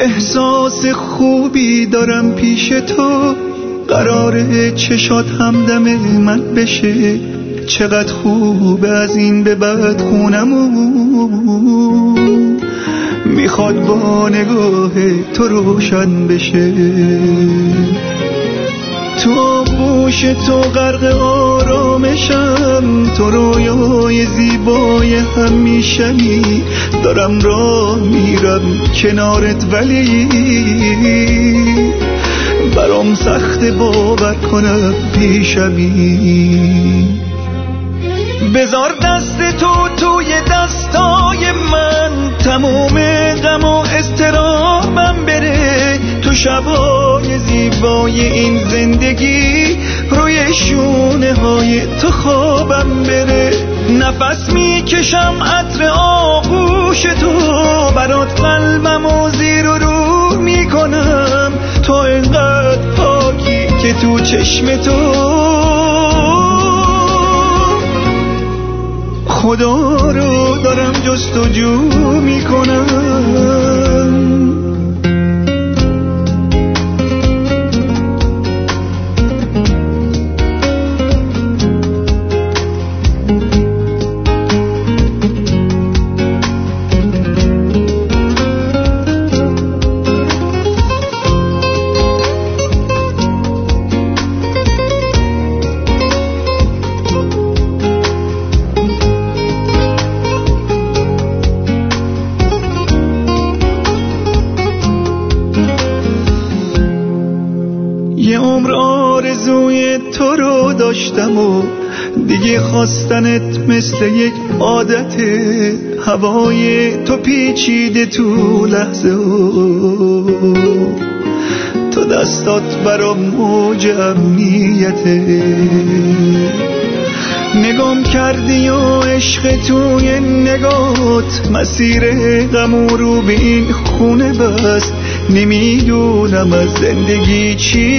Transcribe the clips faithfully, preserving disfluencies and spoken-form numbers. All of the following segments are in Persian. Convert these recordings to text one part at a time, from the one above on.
احساس خوبی دارم پیش تو، قراره چشات همدم من بشه. چقدر خوبه از این به بعد خونمون میخواد با نگاه تو روشن بشه. تو آغوش تو غرق آرامشم، تو رویای زیبای همیشنی. دارم راه میرم کنارت ولی برام سخت باور کنم پیشمی. بذار دست تو توی دستای من، تموم غم و اضطرابم بره. تو شبای زیبای این زندگی روی شونه های تو خوابم بره. نفس میکشم عطر آغوش تو، برات قلبم و زیر و رو میکنم. تو انقدر پاکی که تو چشم تو خدا رو دارم جستجو میکنم. یه عمر آرزوی تو رو داشتم و دیگه خواستنت مثل یک عادته. هوای تو پیچیده تو لحظه ها، تو دستات برام موج امنیته. نگام کردی و عشق توی نگات، مسیر غم رو به این خونه بست. نمیدونم از زندگی چی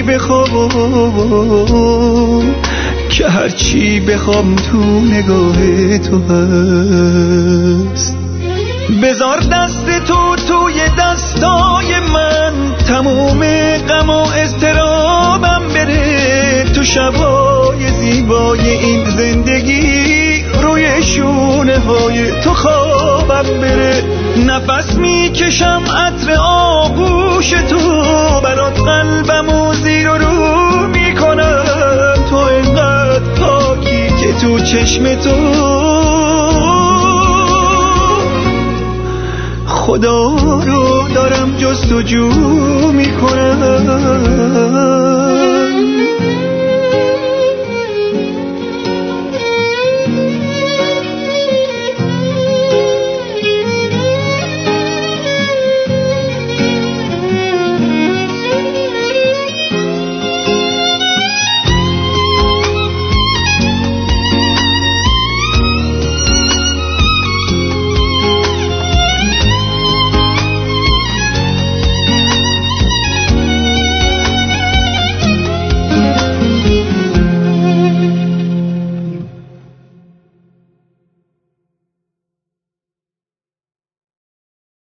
بخوام که هر چی بخوام تو نگاه تو هست. بذار دست تو توی دستای من، تموم غم و اضطرابم بره. تو شبای زیبای این زندگی روی شونه های تو خوابم بره. نفس میکشم عطر آغوش تو، برات قلبم و زیر و رو میکنم. تو اینقدر پاکی که تو چشم تو خدا رو دارم جستجو میکنم.